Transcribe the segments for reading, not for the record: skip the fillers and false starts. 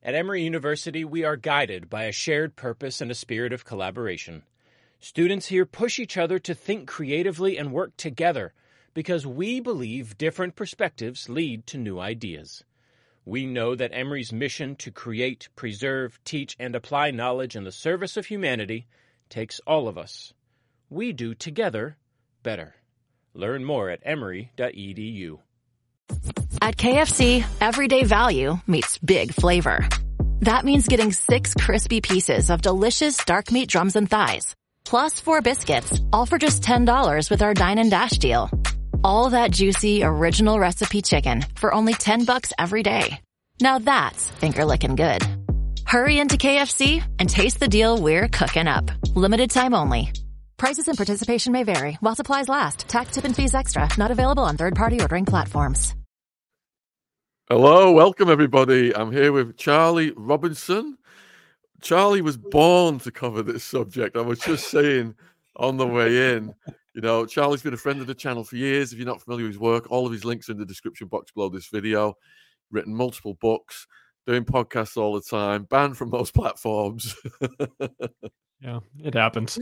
At Emory University, we are guided by a shared purpose and a spirit of collaboration. Students here push each other to think creatively and work together because we believe different perspectives lead to new ideas. We know that Emory's mission to create, preserve, teach, and apply knowledge in the service of humanity takes all of us. We do together better. Learn more at emory.edu. At KFC, everyday value meets big flavor. That means getting 6 crispy pieces of delicious dark meat drums and thighs, plus 4 biscuits, all for just $10 with our Dine and Dash deal. All that juicy, original recipe chicken for only $10 every day. Now that's finger-licking good. Hurry into KFC and taste the deal we're cooking up. Limited time only. Prices and participation may vary while supplies last. Tax, tip, and fees extra. Not available on third-party ordering platforms. Hello, welcome everybody. I'm here with Charlie Robinson. Charlie was born to cover this subject. I was just saying on the way in, you know, Charlie's been a friend of the channel for years. If you're not familiar with his work, all of his links are in the description box below this video. Written multiple books, doing podcasts all the time, banned from most platforms. Yeah, it happens.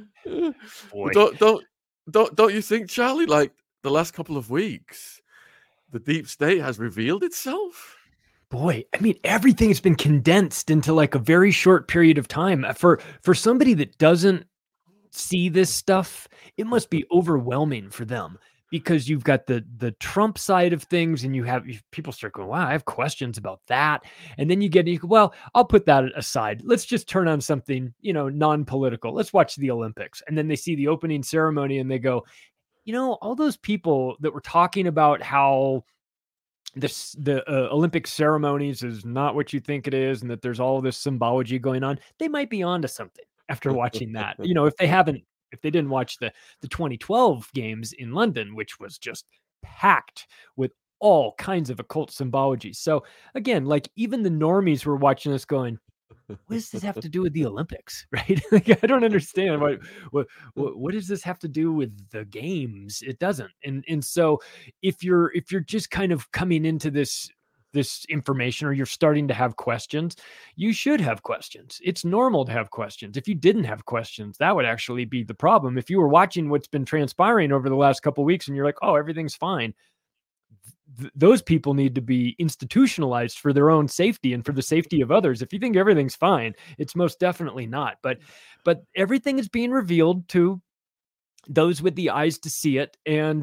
Don't you think, Charlie, like the last couple of weeks, the deep state has revealed itself? Boy, I mean, everything has been condensed into like a very short period of time. For somebody that doesn't see this stuff, it must be overwhelming for them, because you've got the Trump side of things, and you have people start going, wow, I have questions about that. And then you go, well, I'll put that aside. Let's just turn on something, non-political. Let's watch the Olympics. And then they see the opening ceremony and they go, all those people that were talking about how the Olympic ceremonies is not what you think it is, and that there's all this symbology going on, they might be onto something after watching that. If they didn't watch the 2012 games in London, which was just packed with all kinds of occult symbology. So again, like even the normies were watching this going, what does this have to do with the Olympics? Right? Like, I don't understand what does this have to do with the games? It doesn't. And so if you're just kind of coming into this information, or you're starting to have questions, you should have questions. It's normal to have questions. If you didn't have questions, that would actually be the problem. If you were watching what's been transpiring over the last couple of weeks and you're like, oh, everything's fine, those people need to be institutionalized for their own safety and for the safety of others. If you think everything's fine, it's most definitely not. But everything is being revealed to those with the eyes to see it. And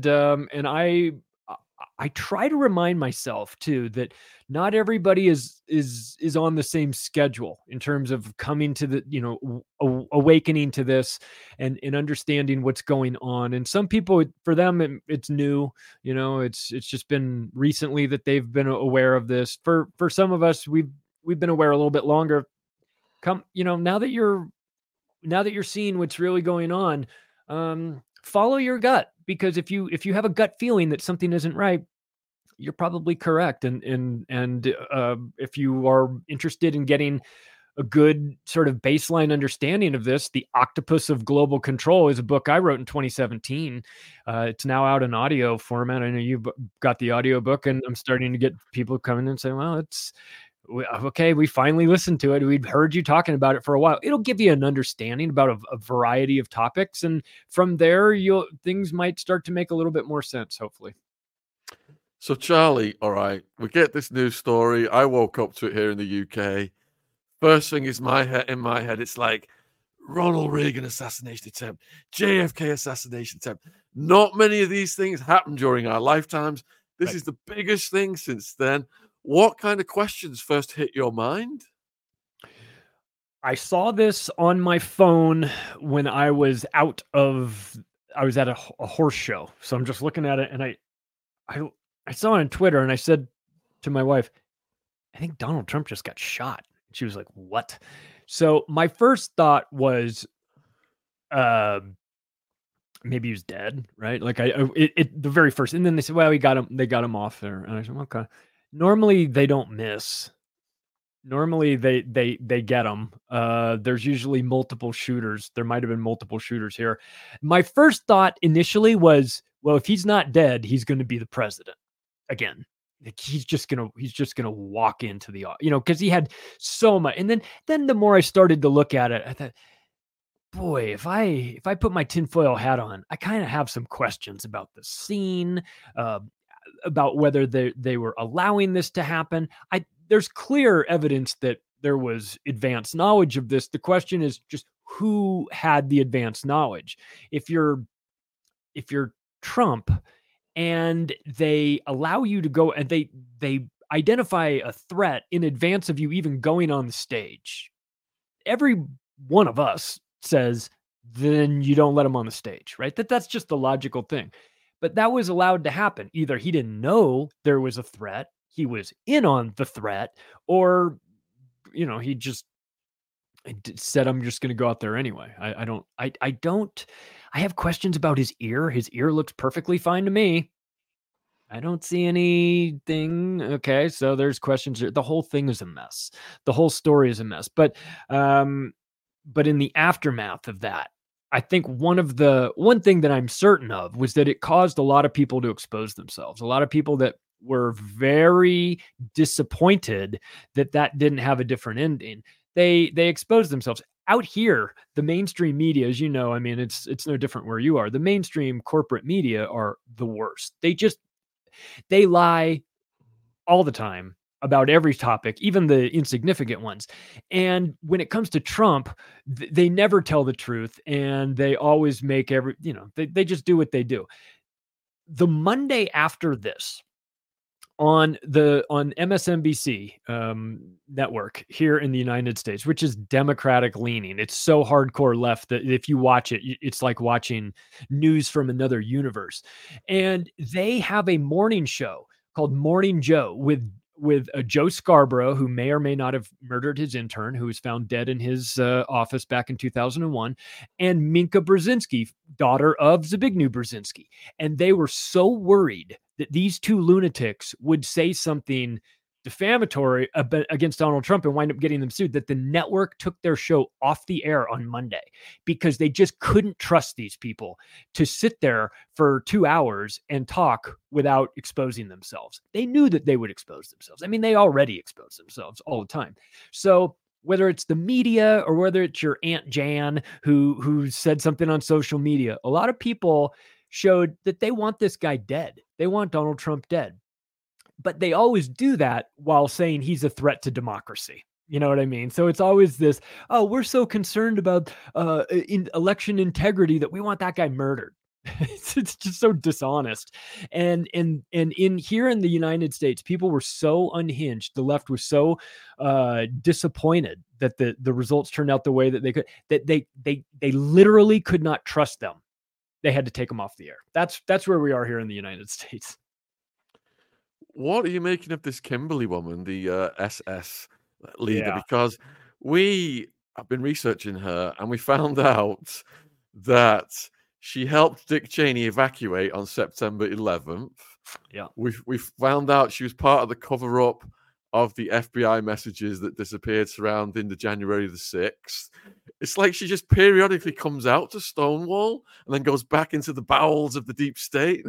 I try to remind myself too that not everybody is on the same schedule in terms of coming to the, awakening to this and understanding what's going on. And some people, for them, it's new, it's just been recently that they've been aware of this. For some of us, we've been aware a little bit longer. Now that you're seeing what's really going on, follow your gut, because if you have a gut feeling that something isn't right, you're probably correct. And if you are interested in getting a good sort of baseline understanding of this, The Octopus of Global Control is a book I wrote in 2017. It's now out in audio format. I know you've got the audio book, and I'm starting to get people coming and saying, well, okay, we finally listened to it. We'd heard you talking about it for a while. It'll give you an understanding about a variety of topics. And from there, things might start to make a little bit more sense, hopefully. So Charlie, all right, we get this news story. I woke up to it here in the UK. First thing is in my head, it's like Ronald Reagan assassination attempt, JFK assassination attempt. Not many of these things happened during our lifetimes. This is the biggest thing since then. What kind of questions first hit your mind? I saw this on my phone when I was at a horse show. So I'm just looking at it, and I saw it on Twitter, and I said to my wife, I think Donald Trump just got shot. She was like, what? So my first thought was, maybe he was dead, right? Like the very first, and then they said, well, they got him off there. And I said, okay. Normally they don't miss. Normally they get them. There's usually multiple shooters. There might've been multiple shooters here. My first thought initially was, well, if he's not dead, he's going to be the president again. like he's just gonna walk into the, because he had so much. And then the more I started to look at it, I thought, boy, if I put my tinfoil hat on, I kind of have some questions about the scene, uh, about whether they were allowing this to happen. There's clear evidence that there was advanced knowledge of this. The question is just who had the advanced knowledge. If you're Trump and they allow you to go and they identify a threat in advance of you even going on the stage, every one of us says, then you don't let him on the stage, right? That's just the logical thing. But that was allowed to happen. Either he didn't know there was a threat, he was in on the threat, or he just said, I'm just going to go out there anyway. I have questions about his ear. His ear looks perfectly fine to me. I don't see anything. Okay, so there's questions. The whole thing is a mess. The whole story is a mess. But in the aftermath of that, I think one thing that I'm certain of was that it caused a lot of people to expose themselves. A lot of people that were very disappointed that didn't have a different ending. They exposed themselves. Out here, the mainstream media, as you know, I mean, it's no different where you are. The mainstream corporate media are the worst. They lie all the time about every topic, even the insignificant ones. And when it comes to Trump, they never tell the truth, and they always make they just do what they do. The Monday after this, on MSNBC network here in the United States, which is Democratic leaning, it's so hardcore left that if you watch it, it's like watching news from another universe. And they have a morning show called Morning Joe with Joe Scarborough, who may or may not have murdered his intern, who was found dead in his office back in 2001, and Minka Brzezinski, daughter of Zbigniew Brzezinski. And they were so worried that these two lunatics would say something defamatory against Donald Trump and wind up getting them sued, that the network took their show off the air on Monday because they just couldn't trust these people to sit there for 2 hours and talk without exposing themselves. They knew that they would expose themselves. I mean, they already expose themselves all the time. So whether it's the media or whether it's your Aunt Jan who said something on social media, a lot of people showed that they want this guy dead. They want Donald Trump dead. But they always do that while saying he's a threat to democracy. You know what I mean? So it's always this, oh, we're so concerned about election integrity that we want that guy murdered. It's just so dishonest. And in here in the United States, people were so unhinged. The left was so disappointed that the results turned out the way that they could, that they literally could not trust them. They had to take them off the air. That's where we are here in the United States. What are you making of this Kimberly woman, the SS leader? Yeah. Because we have been researching her and we found out that she helped Dick Cheney evacuate on September 11th. Yeah. We found out she was part of the cover-up of the FBI messages that disappeared surrounding the January the 6th. It's like she just periodically comes out to Stonewall and then goes back into the bowels of the deep state.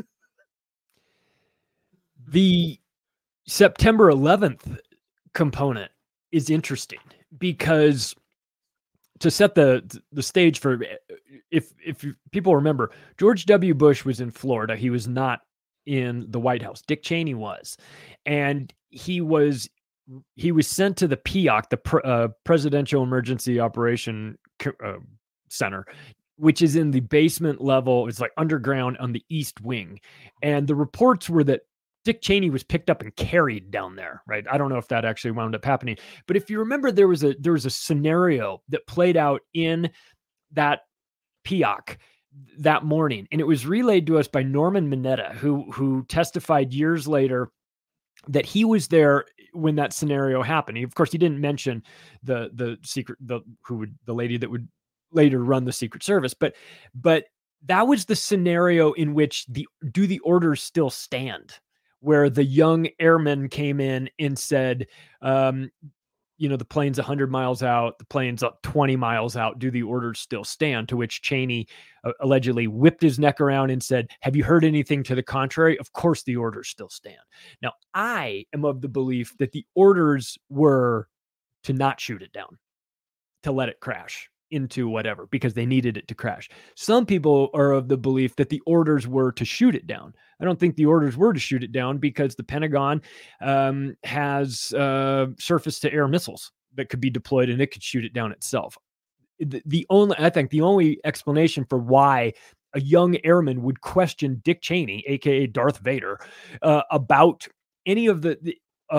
The September 11th component is interesting because to set the stage for, if people remember, George W. Bush was in Florida. He was not in the White House. Dick Cheney was. And he was sent to the PEOC, the Presidential Emergency Operation Center, which is in the basement level. It's like underground on the East Wing. And the reports were that Dick Cheney was picked up and carried down there, right? I don't know if that actually wound up happening, but if you remember, there was a scenario that played out in that PEOC that morning, and it was relayed to us by Norman Mineta, who testified years later that he was there when that scenario happened. Of course, he didn't mention the lady that would later run the Secret Service, but that was the scenario in which do the orders still stand? Where the young airman came in and said, the plane's 100 miles out, the plane's up 20 miles out. Do the orders still stand? To which Cheney allegedly whipped his neck around and said, have you heard anything to the contrary? Of course the orders still stand. Now, I am of the belief that the orders were to not shoot it down, to let it crash into whatever, because they needed it to crash. Some people are of the belief that the orders were to shoot it down. I don't think the orders were to shoot it down because the Pentagon has surface-to-air missiles that could be deployed and it could shoot it down itself. I think the only explanation for why a young airman would question Dick Cheney, aka Darth Vader, about any of the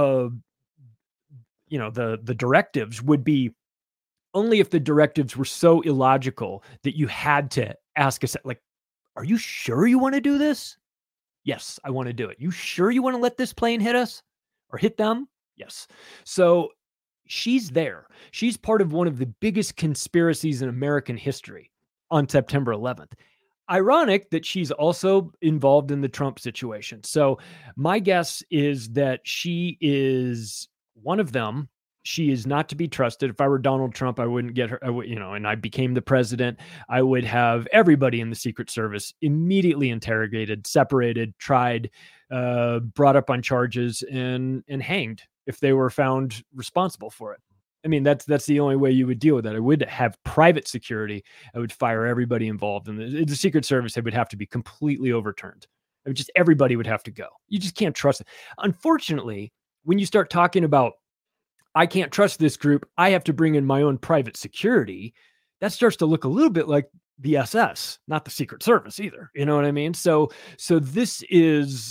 directives would be only if the directives were so illogical that you had to ask us, like, are you sure you want to do this? Yes, I want to do it. You sure you want to let this plane hit us or hit them? Yes. So she's there. She's part of one of the biggest conspiracies in American history on September 11th. Ironic that she's also involved in the Trump situation. So my guess is that she is one of them. She is not to be trusted. If I were Donald Trump, I wouldn't get her, and I became the president, I would have everybody in the Secret Service immediately interrogated, separated, tried, brought up on charges, and hanged if they were found responsible for it. I mean, that's the only way you would deal with that. I would have private security. I would fire everybody involved. And the Secret Service, it would have to be completely overturned. Everybody would have to go. You just can't trust it. Unfortunately, when you start talking about, I can't trust this group, I have to bring in my own private security, that starts to look a little bit like the SS, not the Secret Service either. You know what I mean? So this is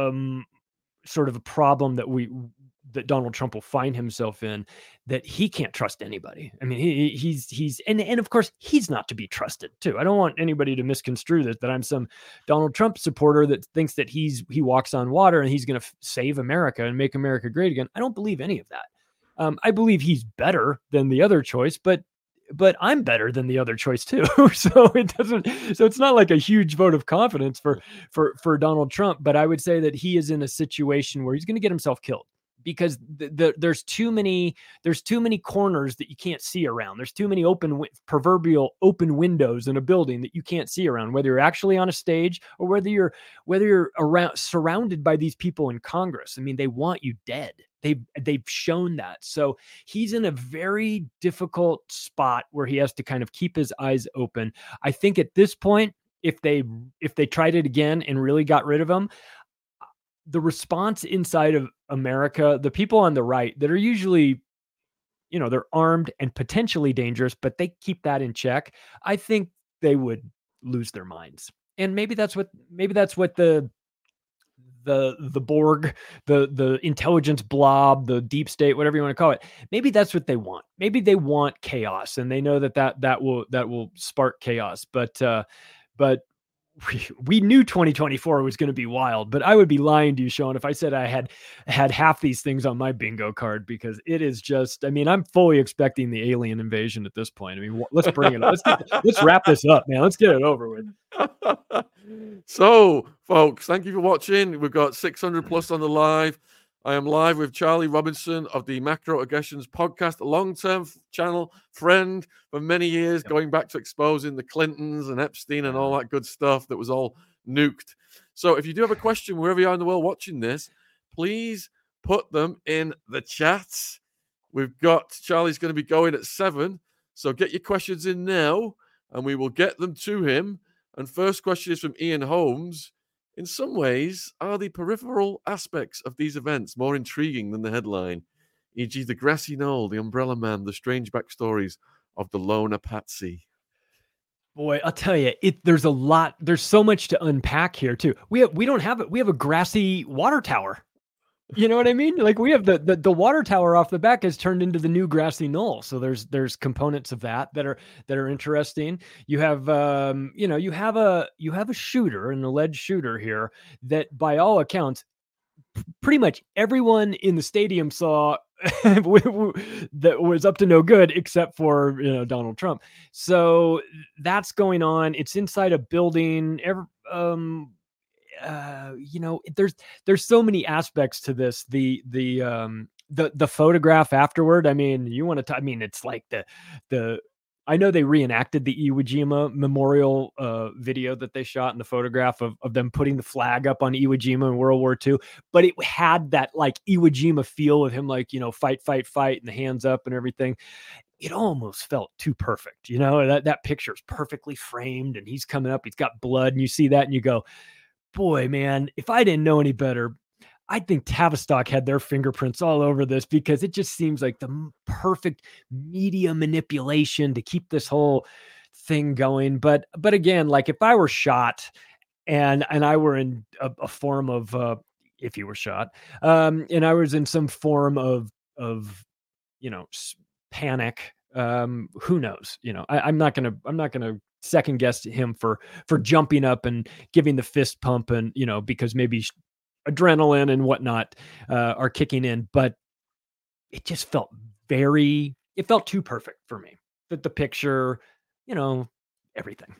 sort of a problem that Donald Trump will find himself in, that he can't trust anybody. I mean, he's of course he's not to be trusted too. I don't want anybody to misconstrue that I'm some Donald Trump supporter that thinks that he walks on water and he's going to save America and make America great again. I don't believe any of that. I believe he's better than the other choice, but I'm better than the other choice too. So it's not like a huge vote of confidence for Donald Trump, but I would say that he is in a situation where he's going to get himself killed, because there's too many corners that you can't see around. There's too many proverbial open windows in a building that you can't see around, whether you're actually on a stage or whether you're around, surrounded by these people in Congress. I mean, they want you dead. They've shown that. So he's in a very difficult spot where he has to kind of keep his eyes open. I think at this point, if they tried it again and really got rid of him, the response inside of America, the people on the right that are usually, they're armed and potentially dangerous, but they keep that in check, I think they would lose their minds. And maybe that's what the Borg, the intelligence blob, the deep state, whatever you want to call it, maybe that's what they want. Maybe they want chaos, and they know that will spark chaos. But we knew 2024 was going to be wild, but I would be lying to you, Sean, if I said I had half these things on my bingo card, because it is just, I mean, I'm fully expecting the alien invasion at this point. I mean, let's bring it up. Let's wrap this up, man. Let's get it over with. So, folks, thank you for watching. We've got 600 plus on the live. I am live with Charlie Robinson of the Macroaggressions podcast, a long-term channel friend for many years, going back to exposing the Clintons and Epstein and all that good stuff that was all nuked. So if you do have a question, wherever you are in the world watching this, please put them in the chats. We've got Charlie's going to be going at 7, so get your questions in now, and we will get them to him. And first question is from Ian Holmes. In some ways, are the peripheral aspects of these events more intriguing than the headline? E.g. the grassy knoll, the umbrella man, the strange backstories of the loner Patsy. Boy, I'll tell you, there's a lot. There's so much to unpack here too. We have a grassy water tower. You know what I mean? Like, we have the water tower off the back has turned into the new grassy knoll. So there's components of that are interesting. You have you have a shooter, an alleged shooter here that by all accounts, pretty much everyone in the stadium saw that was up to no good except for Donald Trump. So that's going on. It's inside a building. There's so many aspects to this. The the photograph afterward, I mean, you want to, I mean, it's like the, I know they reenacted the Iwo Jima memorial video that they shot in the photograph of them putting the flag up on Iwo Jima in World War II, but it had that like Iwo Jima feel of him, like, you know, fight, fight, fight, and the hands up and everything. It almost felt too perfect. You know, that picture is perfectly framed and he's coming up, he's got blood, and you see that and you go, boy, man, if I didn't know any better, I think Tavistock had their fingerprints all over this, because it just seems like the perfect media manipulation to keep this whole thing going. But again, like if I were shot and I were in a form of, if you were shot, and I was in some form of, you know, panic, who knows, you know, I'm not going to second guess him for jumping up and giving the fist pump, and, you know, because maybe adrenaline and whatnot are kicking in, but it just felt it felt too perfect for me. That the picture, you know, everything.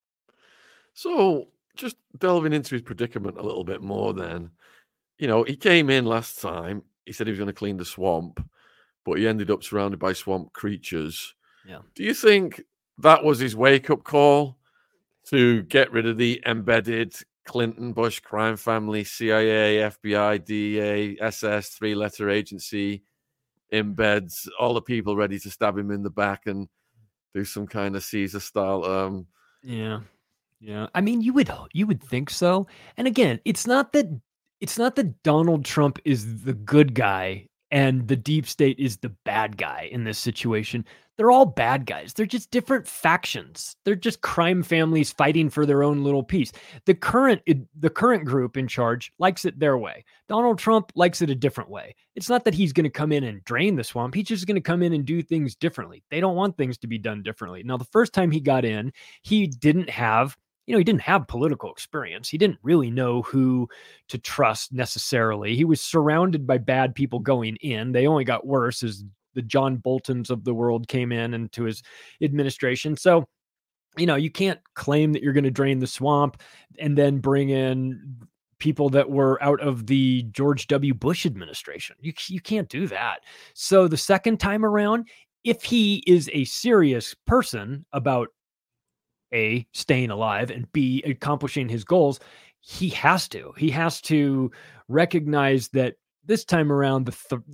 So just delving into his predicament a little bit more then, you know, he came in last time, he said he was going to clean the swamp, but he ended up surrounded by swamp creatures. Yeah. Do you think that was his wake-up call to get rid of the embedded Clinton, Bush crime family, CIA, FBI, DEA, SS, three-letter agency, embeds all the people ready to stab him in the back and do some kind of Caesar style? Yeah. I mean, you would think so. And again, it's not that Donald Trump is the good guy and the deep state is the bad guy in this situation. They're all bad guys. They're just different factions. They're just crime families fighting for their own little piece. The current group in charge likes it their way. Donald Trump likes it a different way. It's not that he's going to come in and drain the swamp. He's just going to come in and do things differently. They don't want things to be done differently. Now, the first time he got in, he didn't have political experience. He didn't really know who to trust necessarily. He was surrounded by bad people going in. They only got worse as the John Boltons of the world came in into his administration. So, you know, you can't claim that you're going to drain the swamp and then bring in people that were out of the George W. Bush administration. You can't do that. So the second time around, if he is a serious person about A, staying alive, and B, accomplishing his goals, he has to recognize that this time around,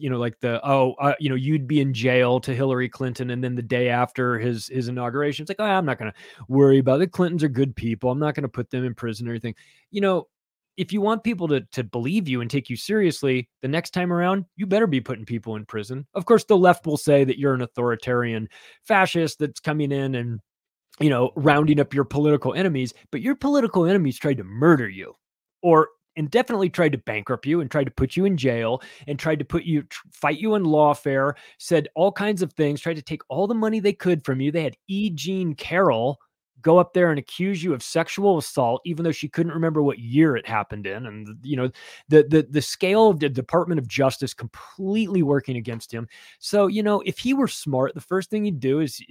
you'd be in jail to Hillary Clinton. And then the day after his inauguration, it's like, I'm not going to worry about it. Clintons are good people. I'm not going to put them in prison or anything. You know, if you want people to believe you and take you seriously, the next time around, you better be putting people in prison. Of course, the left will say that you're an authoritarian fascist that's coming in and, you know, rounding up your political enemies, but your political enemies tried to murder you, and definitely tried to bankrupt you and tried to put you in jail and tried to fight you in lawfare, said all kinds of things, tried to take all the money they could from you. They had E. Jean Carroll go up there and accuse you of sexual assault, even though she couldn't remember what year it happened in. And, you know, the scale of the Department of Justice completely working against him. So, you know, if he were smart, the first thing he'd do is,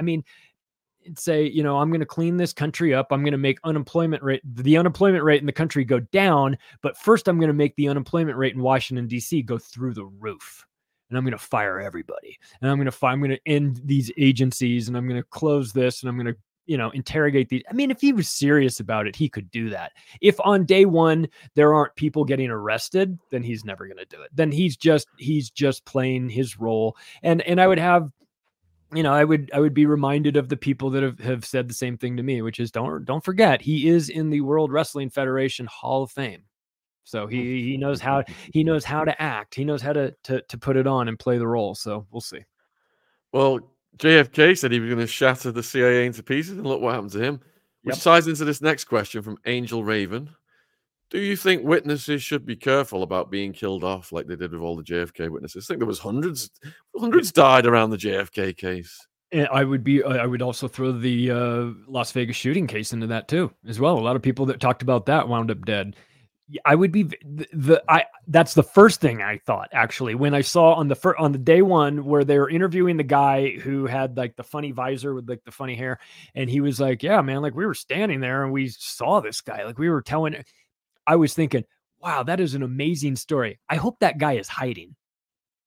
say, you know, I'm going to clean this country up. I'm going to make the unemployment rate in the country go down. But first, I'm going to make the unemployment rate in Washington, D.C. go through the roof. And I'm going to fire everybody. And I'm going to end these agencies. And I'm going to close this. And I'm going to, you know, interrogate these. I mean, if he was serious about it, he could do that. If on day one there aren't people getting arrested, then he's never going to do it. Then he's just playing his role. And I would have, you know, I would be reminded of the people that have said the same thing to me, which is don't forget, he is in the World Wrestling Federation Hall of Fame. So he knows how to act. He knows how to put it on and play the role. So we'll see. Well, JFK said he was going to shatter the CIA into pieces, and look what happened to him. Which ties into this next question from Angel Raven. Do you think witnesses should be careful about being killed off like they did with all the JFK witnesses? I think there was hundreds died around the JFK case. And I would also throw the Las Vegas shooting case into that too, as well. A lot of people that talked about that wound up dead. I would be that's the first thing I thought, actually, when I saw on the day one where they were interviewing the guy who had like the funny visor with like the funny hair. And he was like, yeah, man, like we were standing there and we saw this guy, like we were telling. I was thinking, wow, that is an amazing story. I hope that guy is hiding.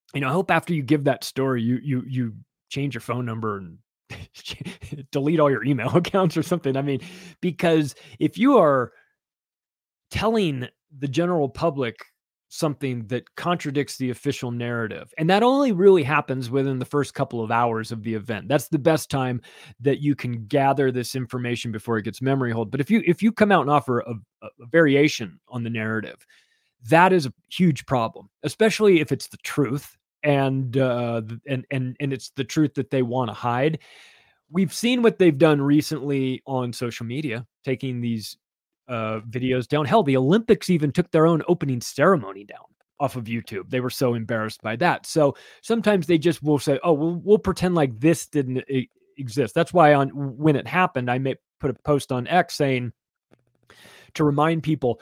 I hope after you give that story, you change your phone number and delete all your email accounts or something. I mean, because if you are telling the general public something that contradicts the official narrative, and that only really happens within the first couple of hours of the event. That's the best time that you can gather this information before it gets memory hold. But if you come out and offer a variation on the narrative, that is a huge problem, especially if it's the truth and it's the truth that they want to hide. We've seen what they've done recently on social media, taking these videos down. Hell, the Olympics even took their own opening ceremony down off of YouTube. They were so embarrassed by that. So sometimes they just will say, "Oh, we'll pretend like this didn't exist." That's why when it happened, I may put a post on X saying to remind people,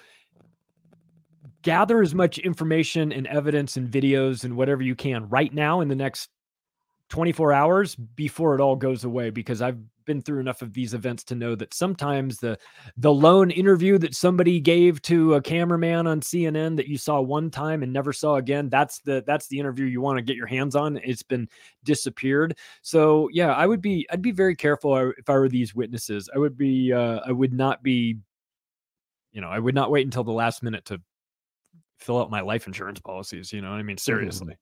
gather as much information and evidence and videos and whatever you can right now in the next 24 hours before it all goes away, because I've been through enough of these events to know that sometimes the lone interview that somebody gave to a cameraman on CNN that you saw one time and never saw again, that's the interview you want to get your hands on. It's been disappeared. So yeah, I'd be very careful if I were these witnesses. I would not wait until the last minute to fill out my life insurance policies. You know what I mean? Seriously.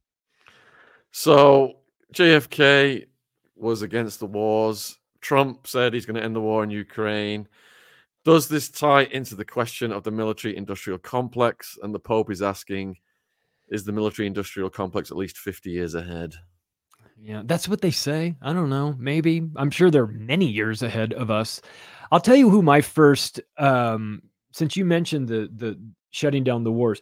So JFK was against the wars. Trump said he's going to end the war in Ukraine. Does this tie into the question of the military-industrial complex? And the Pope is asking, is the military-industrial complex at least 50 years ahead? Yeah, that's what they say. I don't know. Maybe. I'm sure they're many years ahead of us. I'll tell you who my first, since you mentioned the shutting down the wars,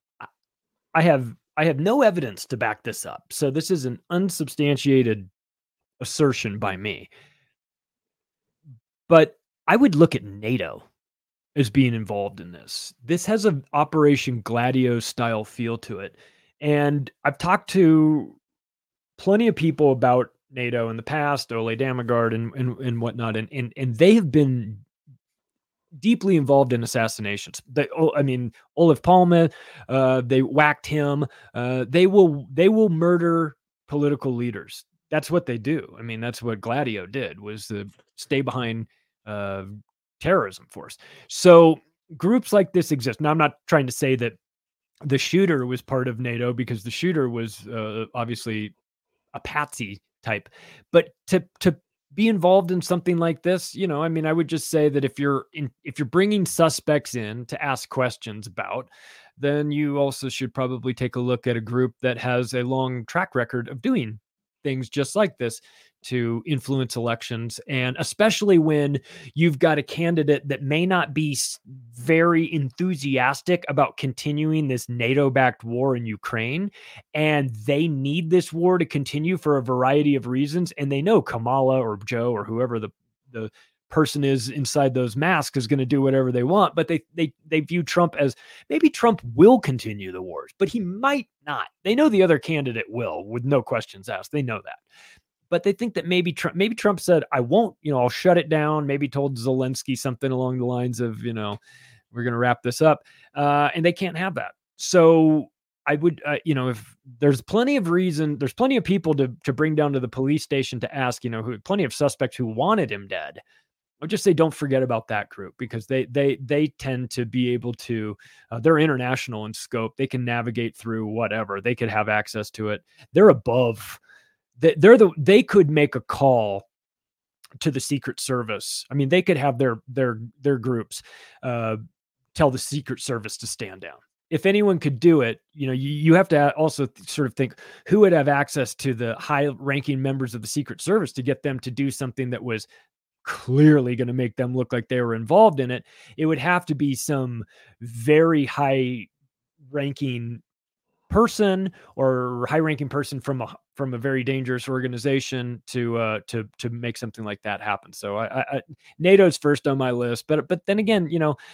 I have no evidence to back this up. So this is an unsubstantiated assertion by me. But I would look at NATO as being involved in this. This has an Operation Gladio style feel to it. And I've talked to plenty of people about NATO in the past, Ole Dammegard and whatnot, and they have been deeply involved in assassinations. Olof Palme, they whacked him. They will murder political leaders. That's what they do. I mean, that's what Gladio did, was the stay behind terrorism force. So groups like this exist. Now, I'm not trying to say that the shooter was part of NATO, because the shooter was obviously a patsy type, but to be involved in something like this, I would just say that if you're bringing suspects in to ask questions about, then you also should probably take a look at a group that has a long track record of doing things just like this to influence elections. And especially when you've got a candidate that may not be very enthusiastic about continuing this NATO-backed war in Ukraine, and they need this war to continue for a variety of reasons. And they know Kamala or Joe or whoever the person is inside those masks is going to do whatever they want, but they view Trump as, maybe Trump will continue the wars, but he might not. They know the other candidate will, with no questions asked. They know that. But they think that maybe Trump said, I won't, I'll shut it down. Maybe told Zelensky something along the lines of, we're going to wrap this up. And they can't have that. So I would, if there's plenty of people to bring down to the police station to ask, plenty of suspects who wanted him dead. I'll just say, don't forget about that group, because they tend to be able to, they're international in scope. They can navigate through whatever. They could have access to it. They're above. They could make a call to the Secret Service. I mean, they could have their groups tell the Secret Service to stand down. If anyone could do it, you have to also sort of think who would have access to the high-ranking members of the Secret Service to get them to do something that was clearly going to make them look like they were involved in it. It would have to be some very high-ranking person or high-ranking person from a very dangerous organization to make something like that happen. So I NATO's first on my list, but then again,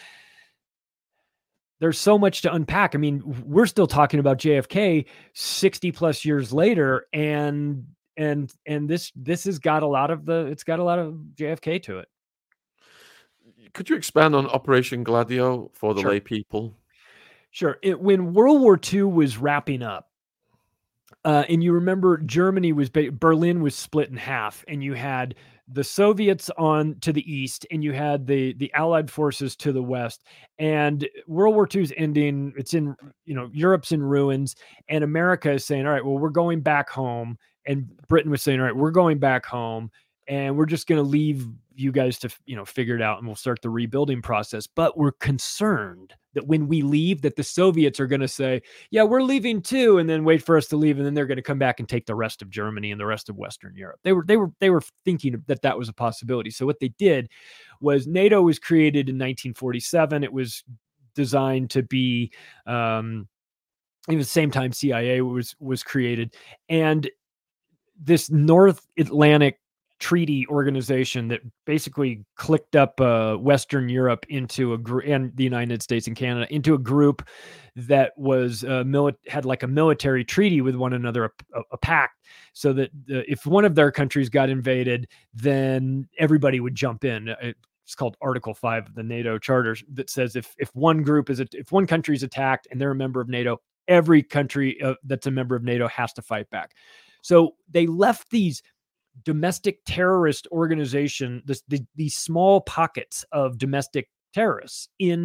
there's so much to unpack. I mean, we're still talking about JFK 60 plus years later, and this has got a lot of JFK to it. Could you expand on Operation Gladio for the lay people? Sure. When World War II was wrapping up, And you remember Germany Berlin was split in half, and you had the Soviets on to the east, and you had the Allied forces to the west. And World War II is ending. It's in, Europe's in ruins, and America is saying, all right, well, we're going back home. And Britain was saying, all right, we're going back home, and we're just going to leave you guys to, figure it out, and we'll start the rebuilding process. But we're concerned that when we leave, that the Soviets are going to say, yeah, we're leaving too, and then wait for us to leave, and then they're going to come back and take the rest of Germany and the rest of Western Europe. They were thinking that was a possibility. So what they did was NATO was created in 1947. It was designed to be, even the same time CIA was created, and this North Atlantic Treaty Organization that basically clicked up Western Europe into a group, and the United States and Canada into a group that was had like a military treaty with one another, a pact, so that if one of their countries got invaded, then everybody would jump in. It's called Article 5 of the NATO Charter, that says if one country is attacked and they're a member of NATO, every country that's a member of NATO has to fight back. So they left these domestic terrorist organization, these small pockets of domestic terrorists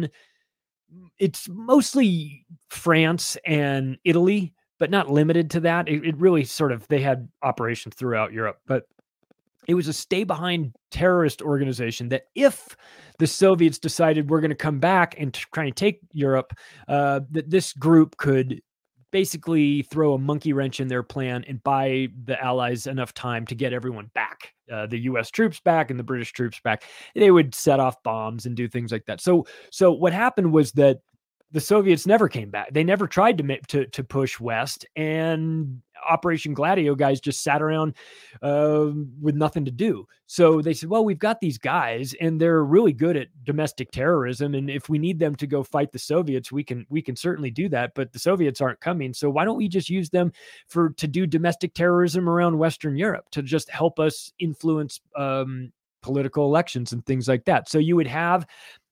it's mostly France and Italy, but not limited to that. It really they had operations throughout Europe, but it was a stay behind terrorist organization that if the Soviets decided we're going to come back and try and take Europe, that this group could basically throw a monkey wrench in their plan and buy the Allies enough time to get everyone back, the U.S. troops back and the British troops back. They would set off bombs and do things like that. So what happened was that the Soviets never came back. They never tried to push west, and Operation Gladio guys just sat around with nothing to do. So they said, well, we've got these guys and they're really good at domestic terrorism. And if we need them to go fight the Soviets, we can certainly do that. But the Soviets aren't coming. So why don't we just use them to do domestic terrorism around Western Europe to just help us influence political elections and things like that. So you would have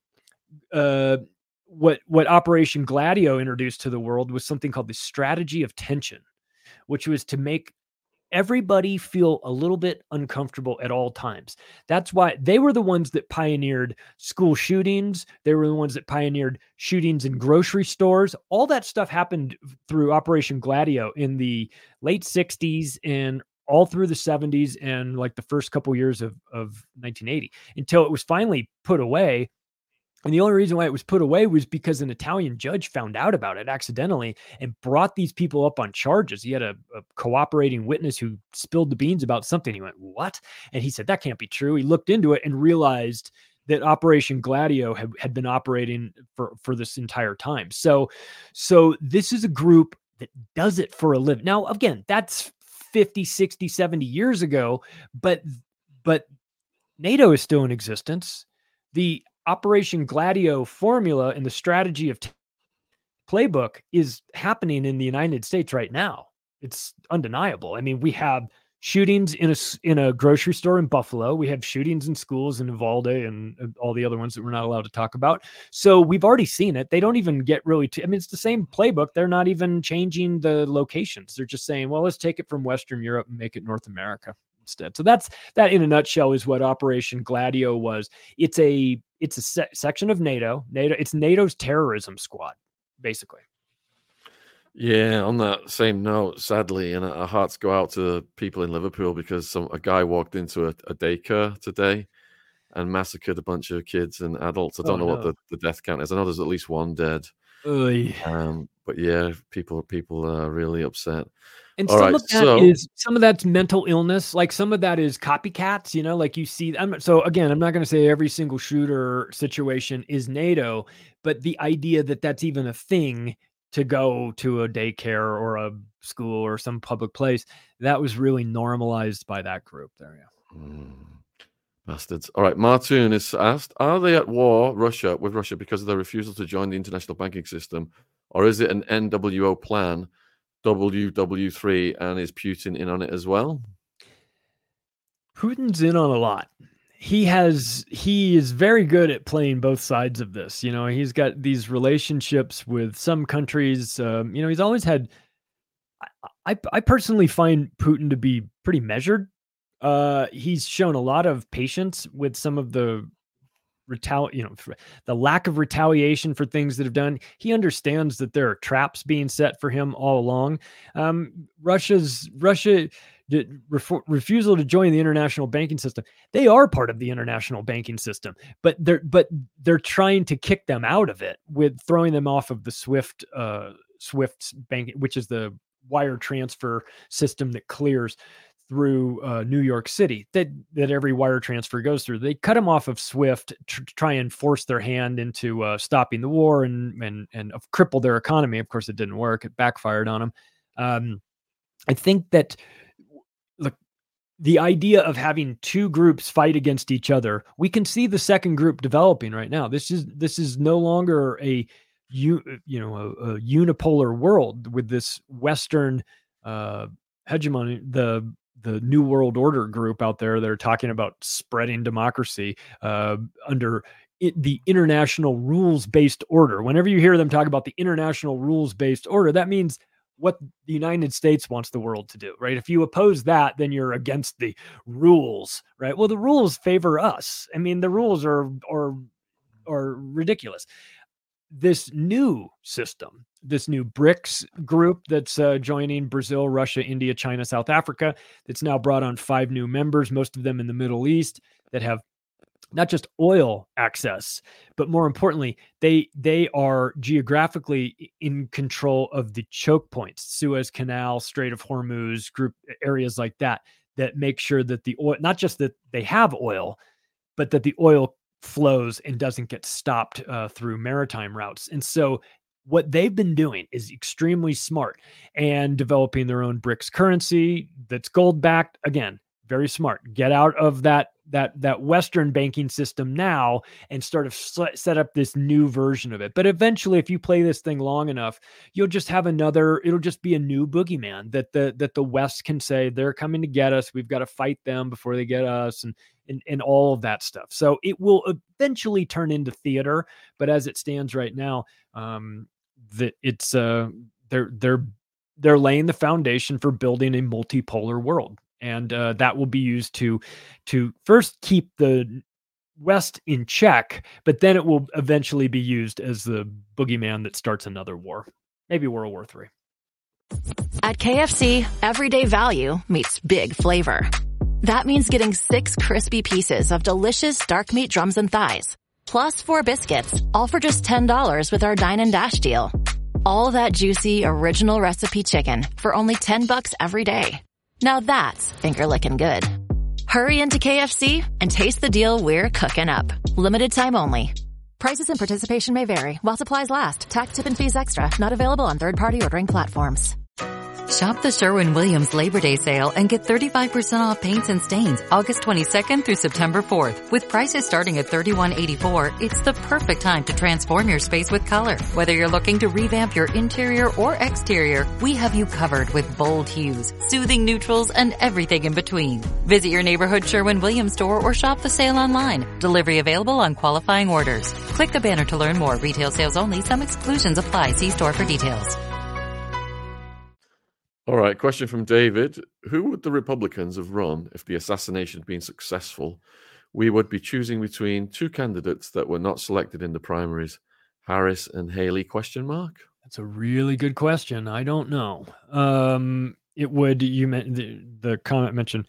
what Operation Gladio introduced to the world was something called the strategy of tension, which was to make everybody feel a little bit uncomfortable at all times. That's why they were the ones that pioneered school shootings. They were the ones that pioneered shootings in grocery stores. All that stuff happened through Operation Gladio in the late 60s and all through the 70s and like the first couple years of 1980, until it was finally put away. And the only reason why it was put away was because an Italian judge found out about it accidentally and brought these people up on charges. He had a cooperating witness who spilled the beans about something. He went, what? And he said, that can't be true. He looked into it and realized that Operation Gladio had been operating for this entire time. So this is a group that does it for a living. Now, again, that's 50, 60, 70 years ago, but NATO is still in existence. The Operation Gladio formula and the strategy of playbook is happening in the United States right now. It's undeniable. I mean, we have shootings in a grocery store in Buffalo. We have shootings in schools in Uvalde and all the other ones that we're not allowed to talk about. So we've already seen it. They don't even get really it's the same playbook. They're not even changing the locations. They're just saying, well, let's take it from Western Europe and make it North America instead. So that in a nutshell is what Operation Gladio was. It's a section of NATO. It's NATO's terrorism squad, basically. Yeah, on that same note, sadly, and our hearts go out to the people in Liverpool because a guy walked into a daycare today and massacred a bunch of kids and adults. I don't know what the death count is. I know there's at least one dead. But yeah, people are really upset. And some of that's mental illness. Like some of that is copycats, like you see. So again, I'm not going to say every single shooter situation is NATO, but the idea that that's even a thing to go to a daycare or a school or some public place, that was really normalized by that group there. Yeah. Bastards. All right. Martoon is asked, are they at war with Russia because of their refusal to join the international banking system? Or is it an NWO plan, WW3, and is Putin in on it as well? Putin's in on a lot. He is very good at playing both sides of this. He's got these relationships with some countries. He's always had, I personally find Putin to be pretty measured. He's shown a lot of patience with some of the the lack of retaliation for things that have done. He understands that there are traps being set for him all along. Russia refusal to join the international banking system. They are part of the international banking system, but they're trying to kick them out of it with throwing them off of the SWIFT banking, which is the wire transfer system that clears through New York City that every wire transfer goes through. They cut them off of SWIFT to try and force their hand into stopping the war and cripple their economy. Of course, it didn't work. It backfired on them. I think that the idea of having two groups fight against each other, we can see the second group developing right now. This is no longer a unipolar world with this Western hegemony, the New World Order group out there that are talking about spreading democracy under the international rules-based order. Whenever you hear them talk about the international rules-based order, that means what the United States wants the world to do, right? If you oppose that, then you're against the rules, right? Well, the rules favor us. I mean, the rules are ridiculous. This new system, this new BRICS group that's joining Brazil, Russia, India, China, South Africa, that's now brought on 5 new members, most of them in the Middle East, that have not just oil access, but more importantly, they are geographically in control of the choke points, Suez Canal, Strait of Hormuz, group areas like that make sure that the oil, not just that they have oil, but that the oil flows and doesn't get stopped through maritime routes. And so what they've been doing is extremely smart and developing their own BRICS currency that's gold backed. Again, very smart. Get out of that Western banking system now and start to set up this new version of it. But eventually, if you play this thing long enough, you'll just have it'll just be a new boogeyman that the West can say, they're coming to get us. We've got to fight them before they get us, and all of that stuff. So it will eventually turn into theater. But as it stands right now, that it's they're laying the foundation for building a multipolar world. And that will be used to first keep the West in check, but then it will eventually be used as the boogeyman that starts another war, maybe World War III. At KFC, everyday value meets big flavor. That means getting 6 crispy pieces of delicious dark meat drums and thighs, plus 4 biscuits, all for just $10 with our Dine and Dash deal. All that juicy original recipe chicken for only $10 every day. Now that's finger-licking good. Hurry into KFC and taste the deal we're cooking up. Limited time only. Prices and participation may vary while supplies last. Tax, tip, and fees extra. Not available on third-party ordering platforms. Shop the Sherwin-Williams Labor Day sale and get 35% off paints and stains August 22nd through September 4th. With prices starting at $31.84, it's the perfect time to transform your space with color. Whether you're looking to revamp your interior or exterior, we have you covered with bold hues, soothing neutrals, and everything in between. Visit your neighborhood Sherwin-Williams store or shop the sale online. Delivery available on qualifying orders. Click the banner to learn more. Retail sales only. Some exclusions apply. See store for details. All right, question from David. Who would the Republicans have run if the assassination had been successful? We would be choosing between 2 candidates that were not selected in the primaries, Harris and Haley, ? That's a really good question. I don't know. It would, the comment mentioned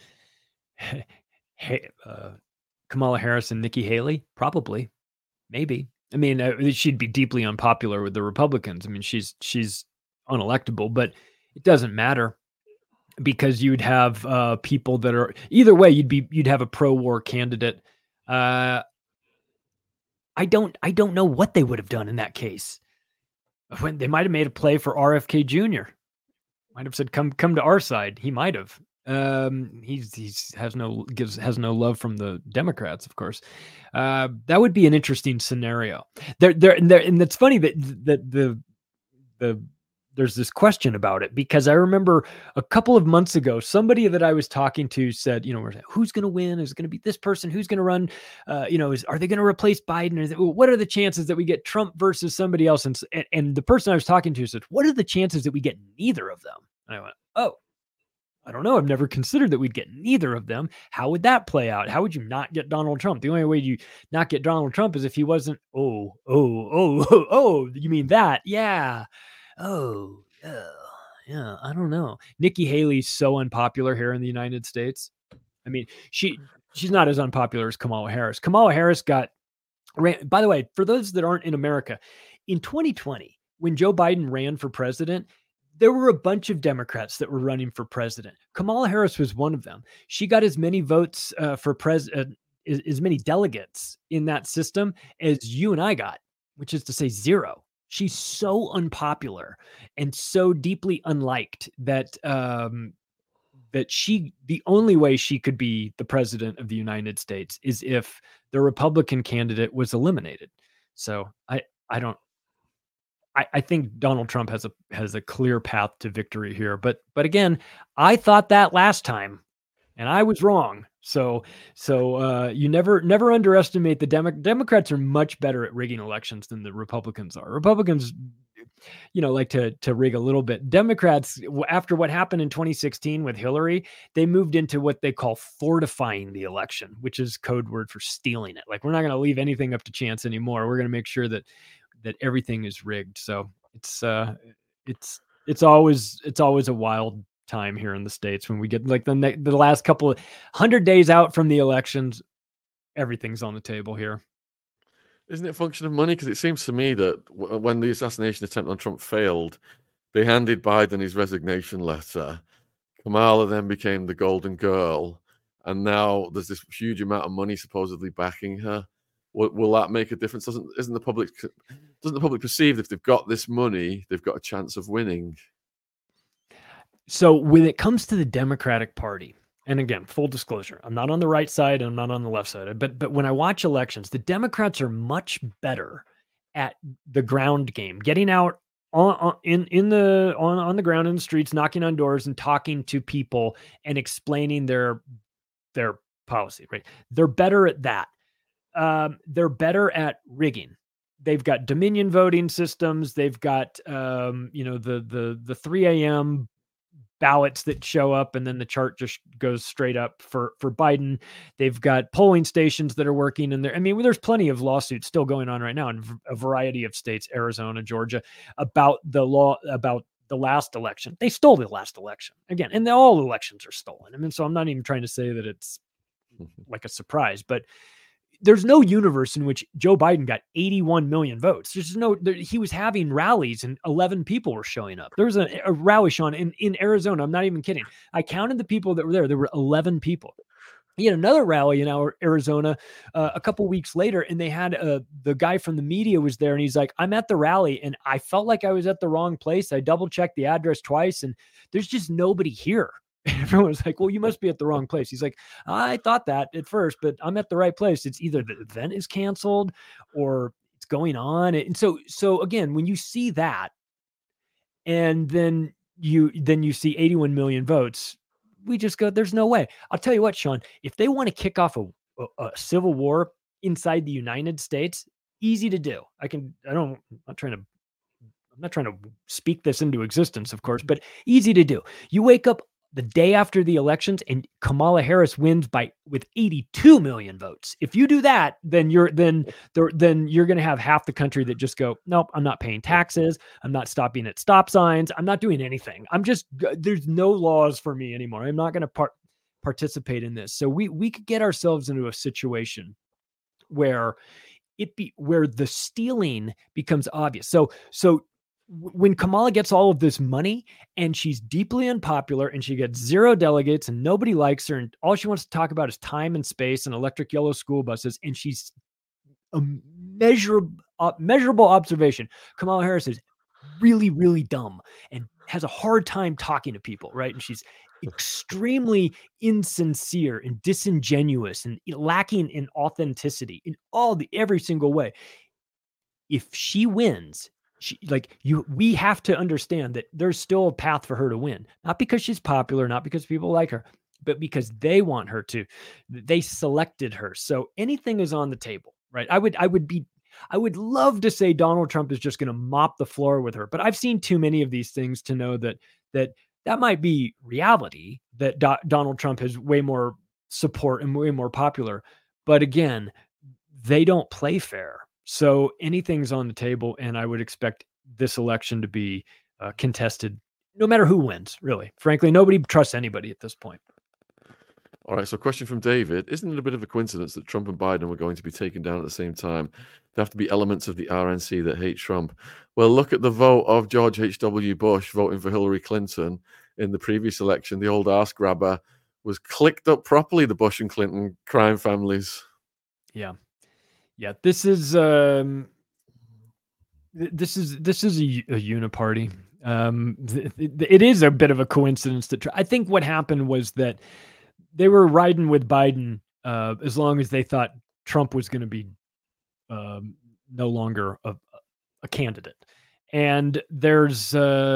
Kamala Harris and Nikki Haley? Probably. Maybe. I mean, she'd be deeply unpopular with the Republicans. I mean, she's unelectable, but it doesn't matter because you'd have people that are either way. You'd have a pro-war candidate. I don't know what they would have done in that case. When they might have made a play for RFK Jr. Might have said, "Come to our side." He might have. He has no love from the Democrats, of course. That would be an interesting scenario. And it's funny that there's this question about it, because I remember a couple of months ago, somebody that I was talking to said, who's going to win? Is it going to be this person? Who's going to run? Are they going to replace Biden? What are the chances that we get Trump versus somebody else? And the person I was talking to said, what are the chances that we get neither of them? And I went, Oh, I don't know. I've never considered that we'd get neither of them. How would that play out? How would you not get Donald Trump? The only way you not get Donald Trump is if he wasn't, you mean that? Yeah. Oh, yeah. Yeah. I don't know. Nikki Haley's so unpopular here in the United States. I mean, she's not as unpopular as Kamala Harris. Kamala Harris by the way, for those that aren't in America, in 2020, when Joe Biden ran for president, there were a bunch of Democrats that were running for president. Kamala Harris was one of them. She got as many votes for president, as many delegates in that system as you and I got, which is to say 0. She's so unpopular and so deeply unliked that the only way she could be the president of the United States is if the Republican candidate was eliminated. So I think Donald Trump has a clear path to victory here. But again, I thought that last time, and I was wrong. So you never underestimate the Democrats are much better at rigging elections than the Republicans are. Republicans, like to rig a little bit. Democrats, after what happened in 2016 with Hillary, they moved into what they call fortifying the election, which is code word for stealing it. Like, we're not going to leave anything up to chance anymore. We're going to make sure that everything is rigged. So it's always a wild time here in the States when we get like the last couple of 100 days out from the elections, everything's on the table here. Isn't it a function of money? Because it seems to me that when the assassination attempt on Trump failed, they handed Biden his resignation letter. Kamala then became the golden girl, and now there's this huge amount of money supposedly backing her. Will that make a difference? Doesn't the public perceive that if they've got this money, they've got a chance of winning? So when it comes to the Democratic Party, and again, full disclosure, I'm not on the right side and I'm not on the left side, but when I watch elections, the Democrats are much better at the ground game, getting out on the ground in the streets, knocking on doors and talking to people and explaining their policy, right? They're better at that. They're better at rigging. They've got Dominion voting systems. They've got, the 3 a.m. ballots that show up and then the chart just goes straight up for Biden. They've got polling stations that are working in there. I mean, there's plenty of lawsuits still going on right now in a variety of states, Arizona, Georgia, about the last election. They stole the last election again, and all elections are stolen. I mean, so I'm not even trying to say that it's like a surprise, but there's no universe in which Joe Biden got 81 million votes. He was having rallies and 11 people were showing up. There was a rally, Sean, in Arizona. I'm not even kidding. I counted the people that were there. There were 11 people. He had another rally in Arizona a couple weeks later, and they had the guy from the media was there, and he's like, I'm at the rally, and I felt like I was at the wrong place. I double-checked the address twice, and there's just nobody here. Everyone was like, well, you must be at the wrong place. He's like, I thought that at first, but I'm at the right place. It's either the event is canceled or it's going on. And so again, when you see that, and then you see 81 million votes, we just go, there's no way. I'll tell you what, Sean, if they want to kick off a civil war inside the United States, easy to do. I'm not trying to speak this into existence, of course, but easy to do. You wake up the day after the elections and Kamala Harris wins with 82 million votes. If you do that, then you're going to have half the country that just go, nope, I'm not paying taxes. I'm not stopping at stop signs. I'm not doing anything. There's no laws for me anymore. I'm not going to participate in this. So we could get ourselves into a situation where the stealing becomes obvious. So when Kamala gets all of this money and she's deeply unpopular and she gets 0 delegates and nobody likes her and all she wants to talk about is time and space and electric yellow school buses, and she's a measurable observation, Kamala Harris is really, really dumb and has a hard time talking to people, right? And she's extremely insincere and disingenuous and lacking in authenticity in every single way. If she wins, we have to understand that there's still a path for her to win, not because she's popular, not because people like her, but because they want her to. They selected her. So anything is on the table, right? I would love to say Donald Trump is just going to mop the floor with her, but I've seen too many of these things to know that That might be reality, that Donald Trump has way more support and way more popular. But again, they don't play fair. So anything's on the table, and I would expect this election to be contested, no matter who wins, really. Frankly, nobody trusts anybody at this point. All right, so question from David. Isn't it a bit of a coincidence that Trump and Biden were going to be taken down at the same time? There have to be elements of the RNC that hate Trump. Well, look at the vote of George H.W. Bush voting for Hillary Clinton in the previous election. The old ass grabber was clicked up properly, the Bush and Clinton crime families. Yeah. This is a uniparty. It is a bit of a coincidence that I think what happened was that they were riding with Biden as long as they thought Trump was going to be no longer a candidate. And there's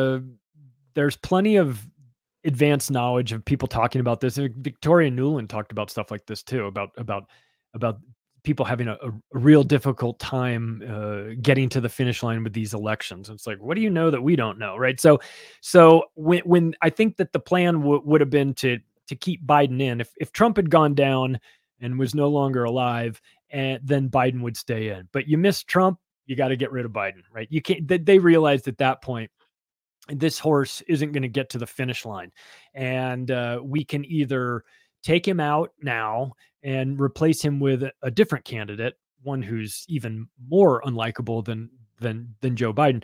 plenty of advanced knowledge of people talking about this. Victoria Nuland talked about stuff like this too, about people having a real difficult time getting to the finish line with these elections. It's like, what do you know that we don't know, right? So when I think that the plan would have been to keep Biden in, if Trump had gone down and was no longer alive, and then Biden would stay in. But you miss Trump, you got to get rid of Biden, right? You can't. They realized at that point, this horse isn't going to get to the finish line, and we can either take him out now and replace him with a different candidate, one who's even more unlikable than Joe Biden,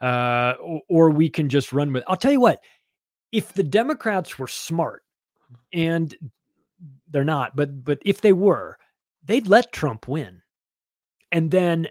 or we can just run with. I'll tell you what, if the Democrats were smart, and they're not, but if they were, they'd let Trump win, and then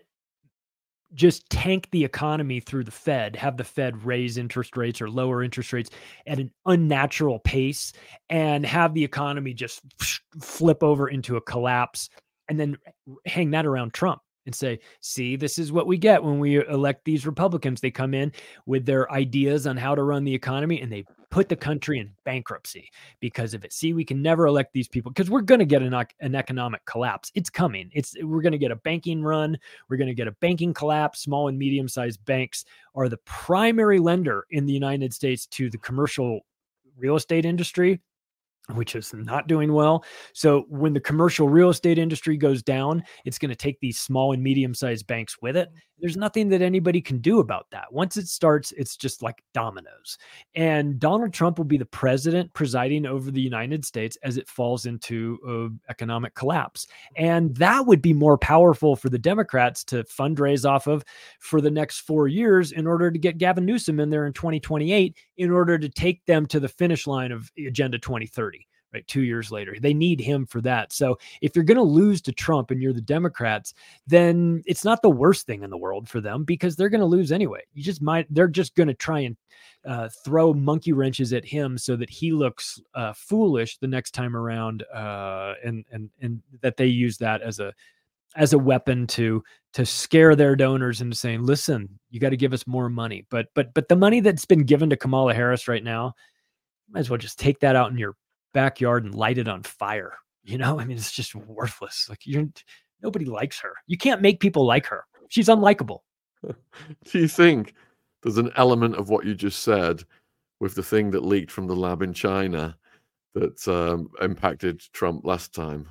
just tank the economy through the Fed, have the Fed raise interest rates or lower interest rates at an unnatural pace, and have the economy just flip over into a collapse, and then hang that around Trump and say, see, this is what we get when we elect these Republicans. They come in with their ideas on how to run the economy, and they put the country in bankruptcy because of it. See, we can never elect these people because we're going to get an economic collapse. It's coming. We're going to get a banking run. We're going to get a banking collapse. Small and medium-sized banks are the primary lender in the United States to the commercial real estate industry, which is not doing well. So when the commercial real estate industry goes down, it's going to take these small and medium-sized banks with it. There's nothing that anybody can do about that. Once it starts, it's just like dominoes. And Donald Trump will be the president presiding over the United States as it falls into economic collapse. And that would be more powerful for the Democrats to fundraise off of for the next 4 years in order to get Gavin Newsom in there in 2028, in order to take them to the finish line of Agenda 2030. Right, 2 years later, they need him for that. So if you're going to lose to Trump and you're the Democrats, then it's not the worst thing in the world for them, because they're going to lose anyway. They're just going to try and throw monkey wrenches at him so that he looks foolish the next time around, and that they use that as a weapon to scare their donors into saying, listen, you got to give us more money. But the money that's been given to Kamala Harris right now, might as well just take that out in your backyard and light it on fire. I mean, it's just worthless. Like, nobody likes her. You can't make people like her. She's unlikable. Do you think there's an element of what you just said with the thing that leaked from the lab in China that impacted Trump last time?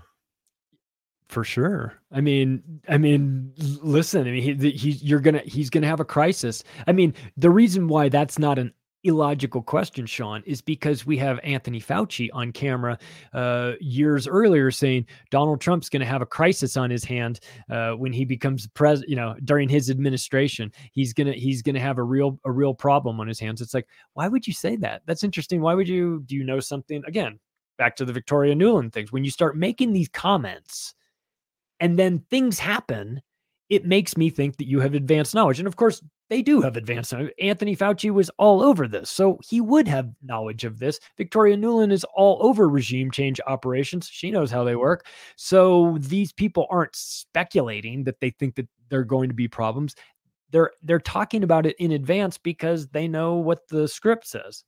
For sure. I mean, listen, he's gonna have a crisis. I mean, the reason why that's not an illogical question, Sean, is because we have Anthony Fauci on camera years earlier saying Donald Trump's going to have a crisis on his hand when he becomes president. During his administration, he's gonna have a real problem on his hands. It's like, why would you say that? That's interesting. Why would you? Do you know something? Again, back to the Victoria Nuland things. When you start making these comments and then things happen, it makes me think that you have advanced knowledge. And of course, they do have advanced knowledge. Anthony Fauci was all over this, so he would have knowledge of this. Victoria Nuland is all over regime change operations. She knows how they work. So these people aren't speculating that they think that they're going to be problems. They're talking about it in advance because they know what the script says.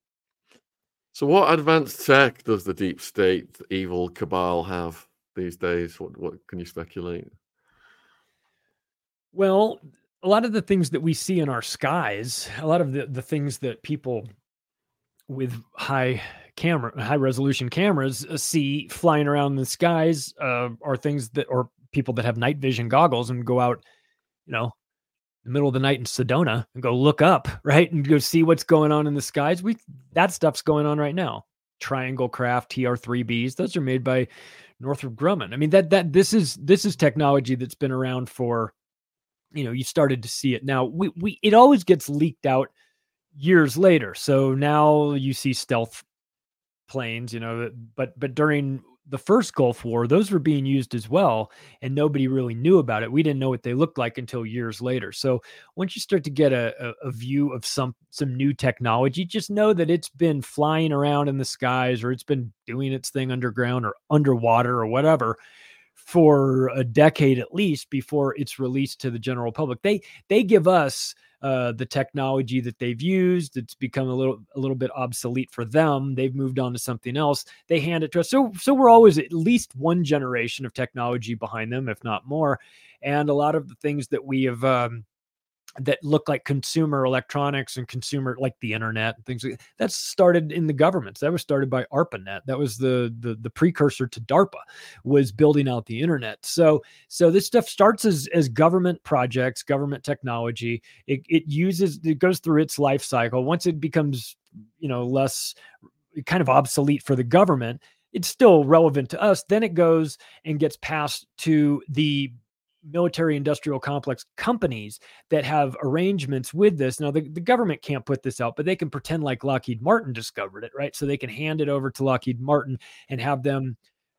So what advanced tech does the deep state, the evil cabal have these days? What can you speculate? Well, a lot of the things that we see in our skies, a lot of the things that people with high resolution cameras see flying around the skies are things that, or people that have night vision goggles and go out, in the middle of the night in Sedona and go look up, right? And go see what's going on in the skies. That stuff's going on right now. Triangle Craft TR3Bs, those are made by Northrop Grumman. I mean, this is technology that's been around for, you started to see it. Now it always gets leaked out years later. So now you see stealth planes, but during the first Gulf War, those were being used as well, and nobody really knew about it. We didn't know what they looked like until years later. So once you start to get a view of some new technology, just know that it's been flying around in the skies, or it's been doing its thing underground or underwater or whatever for a decade at least before it's released to the general public. They give us the technology that they've used. It's become a little bit obsolete for them. They've moved on to something else. They hand it to us. So we're always at least one generation of technology behind them, if not more. And a lot of the things that we have that look like consumer electronics and consumer, like the internet and things like that, started in the governments. That was started by ARPANET. That was the precursor to DARPA, was building out the internet. So this stuff starts as government projects, government technology. It goes through its life cycle. Once it becomes, less kind of obsolete for the government, it's still relevant to us. Then it goes and gets passed to the military industrial complex companies that have arrangements with this. Now, the government can't put this out, but they can pretend like Lockheed Martin discovered it, right? So they can hand it over to Lockheed Martin and have them,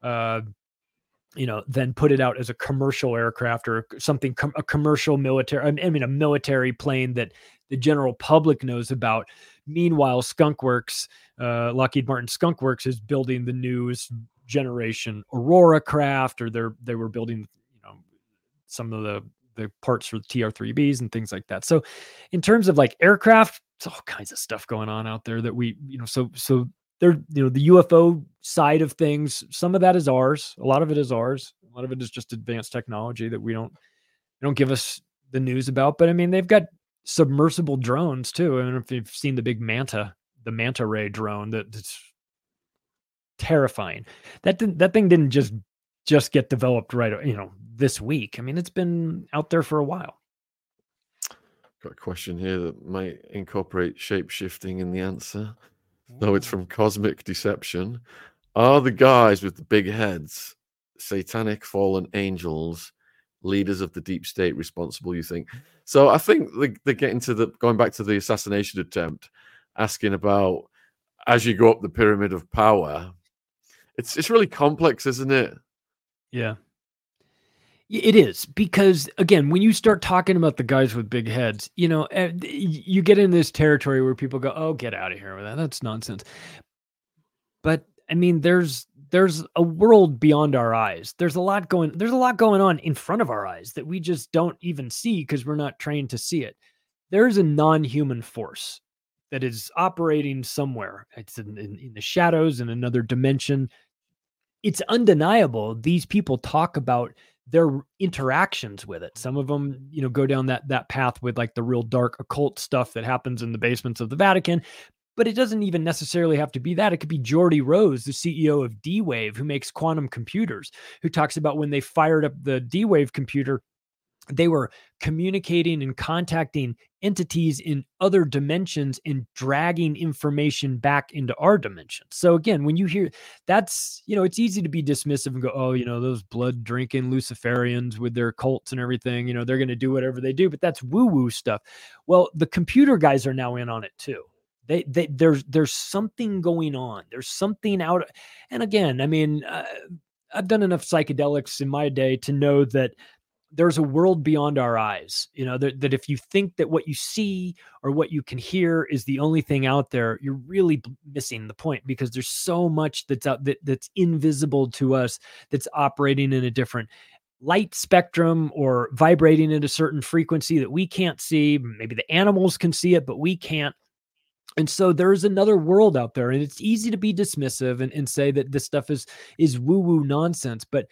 then put it out as a commercial aircraft or something, a commercial military, a military plane that the general public knows about. Meanwhile, Skunk Works, Lockheed Martin Skunk Works, is building the newest generation Aurora craft, or they were building some of the parts for the TR3Bs and things like that. So in terms of like aircraft, it's all kinds of stuff going on out there that we, so there, the UFO side of things, some of that is ours. A lot of it is ours. A lot of it is just advanced technology that they don't give us the news about. But I mean, they've got submersible drones too. I don't know if you've seen the big Manta Ray drone that's terrifying. That thing didn't just get developed right, this week. I mean, it's been out there for a while. Got a question here that might incorporate shape-shifting in the answer. No, it's from Cosmic Deception. Are the guys with the big heads satanic fallen angels, leaders of the deep state, responsible, you think? So I think they get into going back to the assassination attempt, asking about, as you go up the pyramid of power, it's really complex, isn't it? Yeah. It is, because again, when you start talking about the guys with big heads, you get in this territory where people go, "Oh, get out of here with that. That's nonsense." But I mean, there's a world beyond our eyes. There's a lot going on in front of our eyes that we just don't even see because we're not trained to see it. There's a non-human force that is operating somewhere. It's in the shadows, in another dimension. It's undeniable. These people talk about their interactions with it. Some of them, go down that path with like the real dark occult stuff that happens in the basements of the Vatican. But it doesn't even necessarily have to be that. It could be Geordie Rose, the CEO of D-Wave, who makes quantum computers, who talks about when they fired up the D-Wave computer, they were communicating and contacting entities in other dimensions and dragging information back into our dimension. So again, when you hear that's, it's easy to be dismissive and go, oh, those blood drinking Luciferians with their cults and everything, they're going to do whatever they do, but that's woo-woo stuff. Well, the computer guys are now in on it too. There's something going on. There's something out. And again, I mean, I've done enough psychedelics in my day to know that there's a world beyond our eyes, that if you think that what you see or what you can hear is the only thing out there, you're really missing the point, because there's so much that's out that's invisible to us, that's operating in a different light spectrum or vibrating at a certain frequency that we can't see. Maybe the animals can see it, but we can't. And so there's another world out there, and it's easy to be dismissive and say that this stuff is woo-woo nonsense. But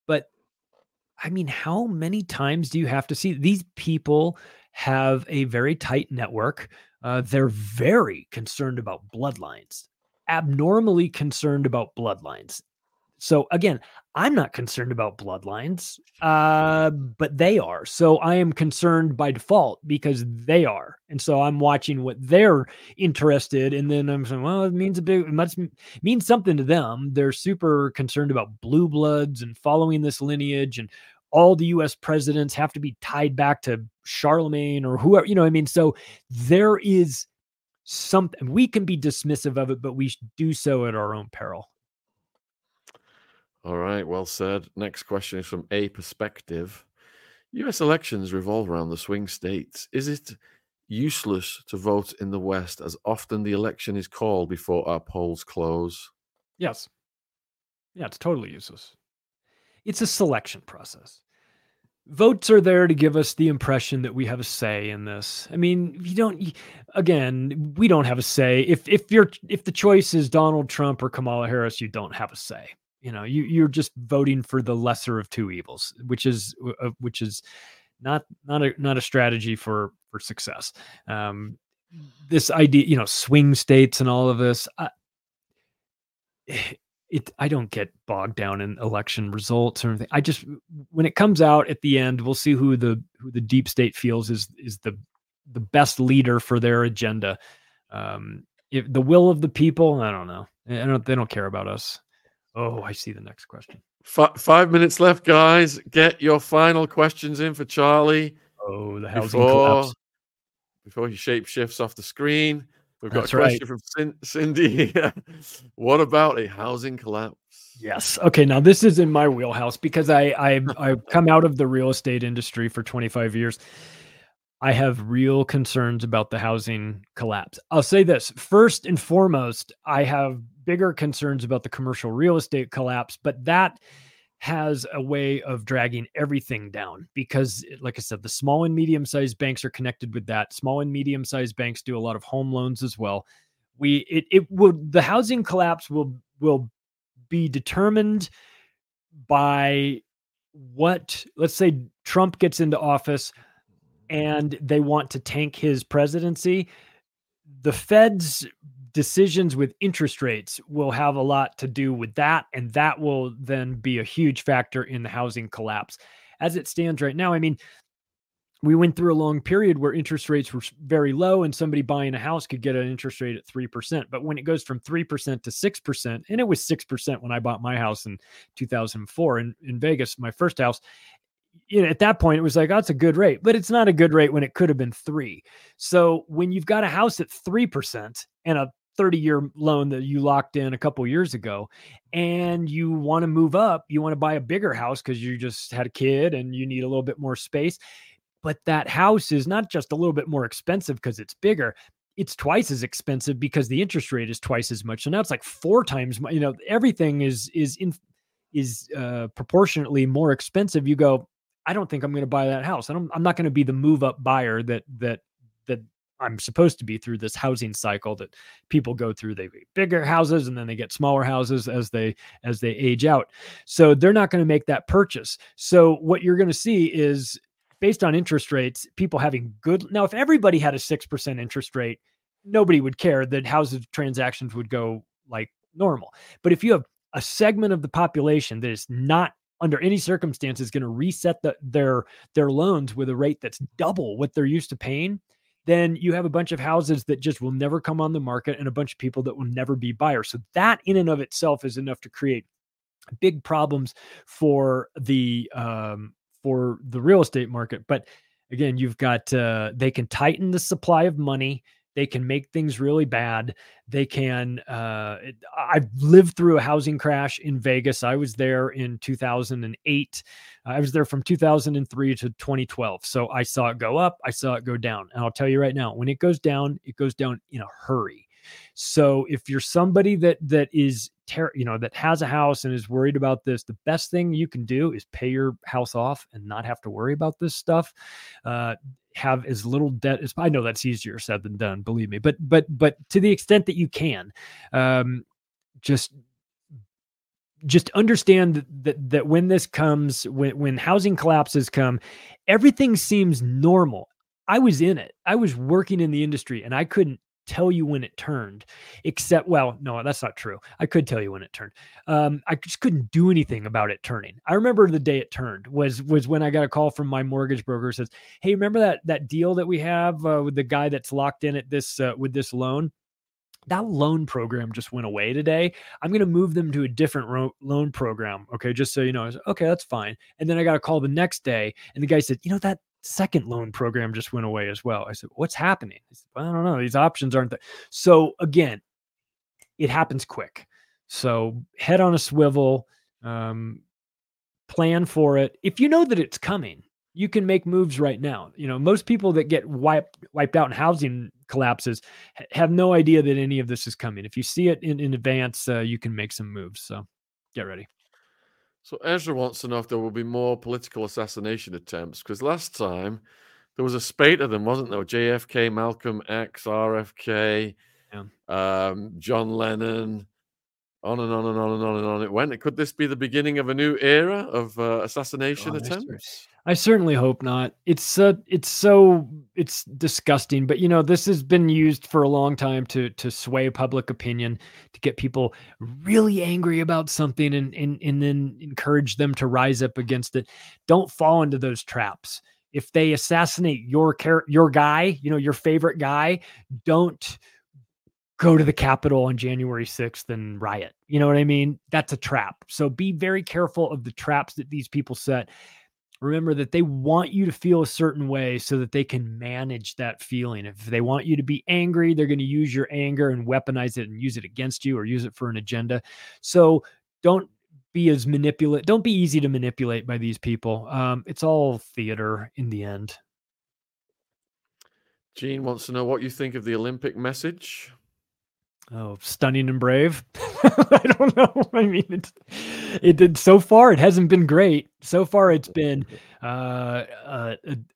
I mean, how many times do you have to see these people have a very tight network They're very concerned about bloodlines, abnormally concerned about bloodlines. So again, I'm not concerned about bloodlines, but they are. So I am concerned by default because they are. And so I'm watching what they're interested in. And then I'm saying, well, it must mean something to them. They're super concerned about blue bloods and following this lineage, and all the US presidents have to be tied back to Charlemagne or whoever, So there is something, we can be dismissive of it, but we do so at our own peril. All right, well said. Next question is from A Perspective. US elections revolve around the swing states. Is it useless to vote in the West as often the election is called before our polls close? Yes. Yeah, it's totally useless. It's a selection process. Votes are there to give us the impression that we have a say in this. I mean, we don't have a say. If the choice is Donald Trump or Kamala Harris, you don't have a say. You're just voting for the lesser of two evils, which is not a strategy for success. This idea, swing states and all of this, I don't get bogged down in election results or anything. When it comes out at the end, we'll see who the deep state feels is the best leader for their agenda. If the will of the people, I don't know. They don't care about us. Oh, I see the next question. 5 minutes left, guys. Get your final questions in for Charlie. Oh, the housing collapse. Before he shape shifts off the screen, we've got a question from Cindy. What about a housing collapse? Yes. Okay. Now this is in my wheelhouse because I've come out of the real estate industry for 25 years. I have real concerns about the housing collapse. I'll say this first and foremost, I have bigger concerns about the commercial real estate collapse, but that has a way of dragging everything down because, like I said, the small and medium-sized banks are connected with that. Small and medium-sized banks do a lot of home loans as well. The housing collapse will be determined by what, let's say Trump gets into office and they want to tank his presidency. The Fed's decisions with interest rates will have a lot to do with that, and that will then be a huge factor in the housing collapse. As it stands right now, I mean, we went through a long period where interest rates were very low and somebody buying a house could get an interest rate at 3%. But when it goes from 3% to 6%, and it was 6% when I bought my house in 2004 in Vegas, my first house, at that point, it was like, oh, it's a good rate, but it's not a good rate when it could have been 3%. So when you've got a house at 3% and a 30-year loan that you locked in a couple years ago, and you want to move up, you want to buy a bigger house because you just had a kid and you need a little bit more space. But that house is not just a little bit more expensive because it's bigger. It's twice as expensive because the interest rate is twice as much. So now it's like 4 times, everything is proportionately more expensive. You go, I don't think I'm going to buy that house. I'm not going to be the move up buyer that I'm supposed to be through this housing cycle that people go through. They get bigger houses and then they get smaller houses as they age out. So they're not going to make that purchase. So what you're going to see is, based on interest rates, people having good. Now, if everybody had a 6% interest rate, nobody would care. That housing transactions would go like normal. But if you have a segment of the population that is not under any circumstances going to reset their loans with a rate that's double what they're used to paying, then you have a bunch of houses that just will never come on the market and a bunch of people that will never be buyers. So that in and of itself is enough to create big problems for the real estate market. But again, you've got, they can tighten the supply of money. They can make things really bad. They can, I've lived through a housing crash in Vegas. I was there in 2008. I was there from 2003 to 2012. So I saw it go up. I saw it go down. And I'll tell you right now, when it goes down in a hurry. So if you're somebody that is, that has a house and is worried about this, the best thing you can do is pay your house off and not have to worry about this stuff. Have as little debt as, I know that's easier said than done, believe me, but to the extent that you can, just understand that when this comes, when housing collapses come, everything seems normal. I was in it. I was working in the industry, and I couldn't tell you when it turned, except, well, no, that's not true. I could tell you when it turned. I just couldn't do anything about it turning. I remember the day it turned was when I got a call from my mortgage broker who says, "Hey, remember that deal that we have with the guy that's locked in at this with this loan? That loan program just went away today. I'm going to move them to a different loan program. Okay, just so you know." I said, "Okay, that's fine." And then I got a call the next day, and the guy said, "That second loan program just went away as well." I said, "What's happening?" He said, "I don't know. These options aren't there." So again, it happens quick. So head on a swivel, plan for it. If you know that it's coming, you can make moves right now. Most people that get wiped out in housing collapses have no idea that any of this is coming. If you see it in advance, you can make some moves. So get ready. So Ezra wants to know if there will be more political assassination attempts, because last time there was a spate of them, wasn't there? JFK, Malcolm X, RFK, John Lennon, on and on and on and on and on it went. Could this be the beginning of a new era of assassination attempts? I certainly hope not. It's disgusting, but this has been used for a long time to sway public opinion, to get people really angry about something and then encourage them to rise up against it. Don't fall into those traps. If they assassinate your guy, your favorite guy, don't go to the Capitol on January 6th and riot. You know what I mean? That's a trap. So be very careful of the traps that these people set. Remember that they want you to feel a certain way so that they can manage that feeling. If they want you to be angry, they're going to use your anger and weaponize it and use it against you or use it for an agenda. So don't be Don't be easy to manipulate by these people. It's all theater in the end. Gene wants to know what you think of the Olympic message. Oh, stunning and brave. I don't know. I mean, it did so far. It hasn't been great. So far, it's been a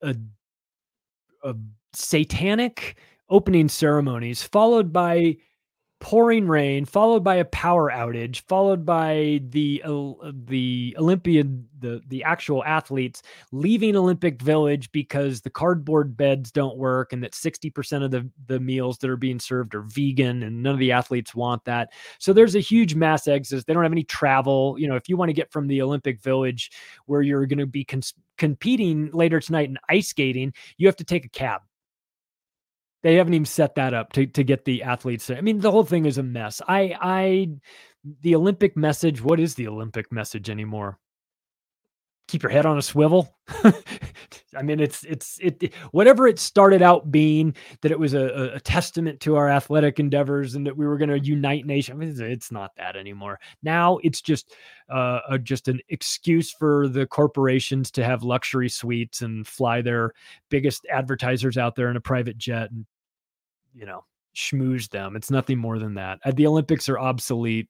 satanic opening ceremonies, followed by pouring rain, followed by a power outage, followed by the Olympian, the actual athletes leaving Olympic Village because the cardboard beds don't work, and that 60% of the meals that are being served are vegan, and none of the athletes want that. So there's a huge mass exodus. They don't have any travel. If you want to get from the Olympic Village, where you're going to be competing later tonight in ice skating, you have to take a cab. They haven't even set that up to get the athletes. I mean, the whole thing is a mess. The Olympic message, what is the Olympic message anymore? Keep your head on a swivel. I mean, it's whatever it started out being, that it was a testament to our athletic endeavors and that we were going to unite nation. I mean, it's not that anymore. Now it's just an excuse for the corporations to have luxury suites and fly their biggest advertisers out there in a private jet and, schmooze them. It's nothing more than that. The Olympics are obsolete.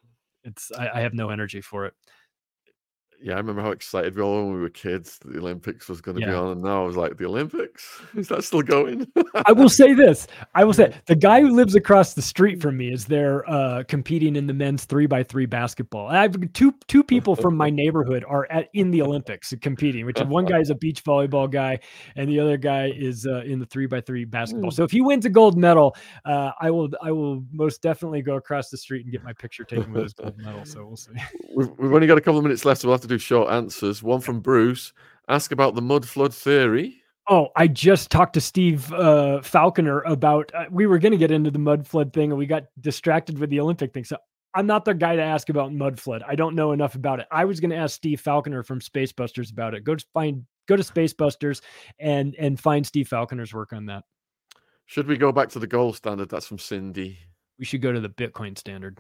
I have no energy for it. Yeah, I remember how excited we all when we were kids that the Olympics was going to be on, and now I was like, the Olympics? Is that still going? I will say this. The guy who lives across the street from me is there competing in the men's 3x3 basketball. I have two people from my neighborhood are in the Olympics competing, which one guy is a beach volleyball guy, and the other guy is in the 3x3 basketball. So if he wins a gold medal, I will most definitely go across the street and get my picture taken with his gold medal. So we'll see. We've only got a couple of minutes left, so we'll have to do short answers. One from Bruce. Ask about the mud flood theory. Oh, I just talked to Steve Falconer about, we were going to get into the mud flood thing and we got distracted with the Olympic thing. So I'm not the guy to ask about mud flood. I don't know enough about it. I was going to ask Steve Falconer from Space Busters about it. Go to Space Busters and find Steve Falconer's work on that. Should we go back to the gold standard? That's from Cindy. We should go to the Bitcoin standard.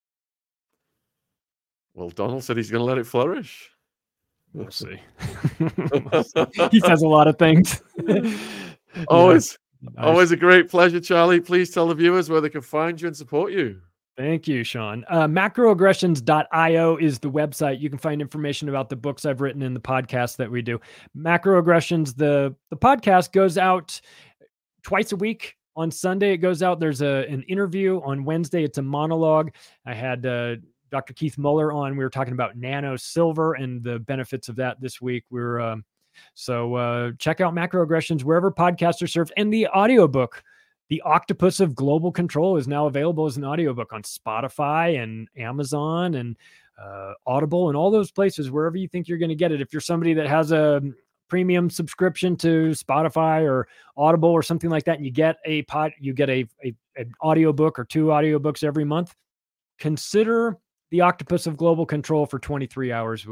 Well, Donald said he's going to let it flourish. We'll see. He says a lot of things. Always a great pleasure, Charlie. Please tell the viewers where they can find you and support you. Thank you, Sean. Macroaggressions.io is the website. You can find information about the books I've written and the podcast that we do. Macroaggressions, the podcast goes out twice a week. On Sunday, it goes out. There's an interview. On Wednesday, it's a monologue. I had Dr. Keith Muller on. We were talking about nano silver and the benefits of that this week. We're So check out Macroaggressions wherever podcasts are served. And the audiobook, The Octopus of Global Control, is now available as an audiobook on Spotify and Amazon and Audible and all those places, wherever you think you're going to get it. If you're somebody that has a premium subscription to Spotify or Audible or something like that, and you get an audiobook or 2 audiobooks every month, consider The Octopus of Global Control for 23 hours.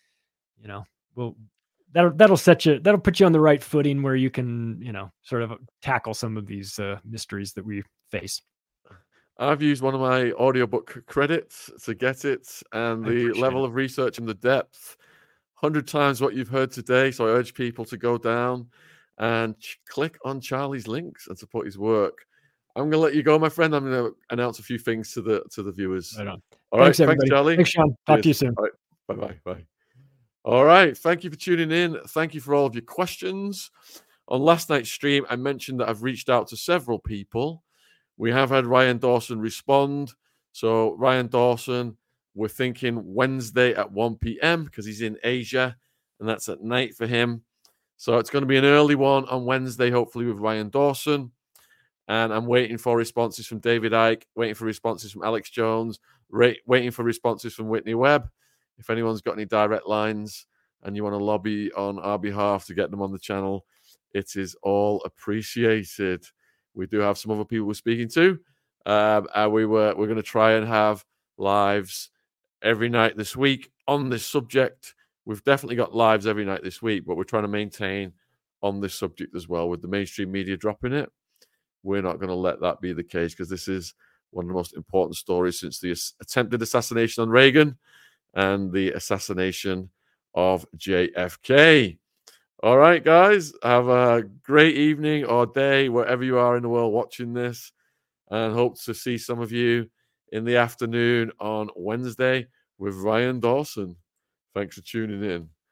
That'll put you on the right footing where you can, sort of tackle some of these mysteries that we face. I've used one of my audiobook credits to get it, and the level of research and the depth, 100 times what you've heard today. So I urge people to go down and click on Charlie's links and support his work. I'm going to let you go, my friend. I'm going to announce a few things to the viewers. Right on. All Thanks, right, everybody. Thanks, Charlie. Thanks, Sean. Talk to you soon. All right. Bye. All right. Thank you for tuning in. Thank you for all of your questions. On last night's stream, I mentioned that I've reached out to several people. We have had Ryan Dawson respond. So Ryan Dawson, we're thinking Wednesday at 1 p.m. because he's in Asia, and that's at night for him. So it's going to be an early one on Wednesday, hopefully with Ryan Dawson. And I'm waiting for responses from David Icke, waiting for responses from Alex Jones, waiting for responses from Whitney Webb. If anyone's got any direct lines and you want to lobby on our behalf to get them on the channel, it is all appreciated. We do have some other people we're speaking to. And we're going to try and have lives every night this week on this subject. We've definitely got lives every night this week, but we're trying to maintain on this subject as well. With the mainstream media dropping it, we're not going to let that be the case, because this is one of the most important stories since the attempted assassination on Reagan and the assassination of JFK. All right, guys, have a great evening or day wherever you are in the world watching this, and hope to see some of you in the afternoon on Wednesday with Ryan Dawson. Thanks for tuning in.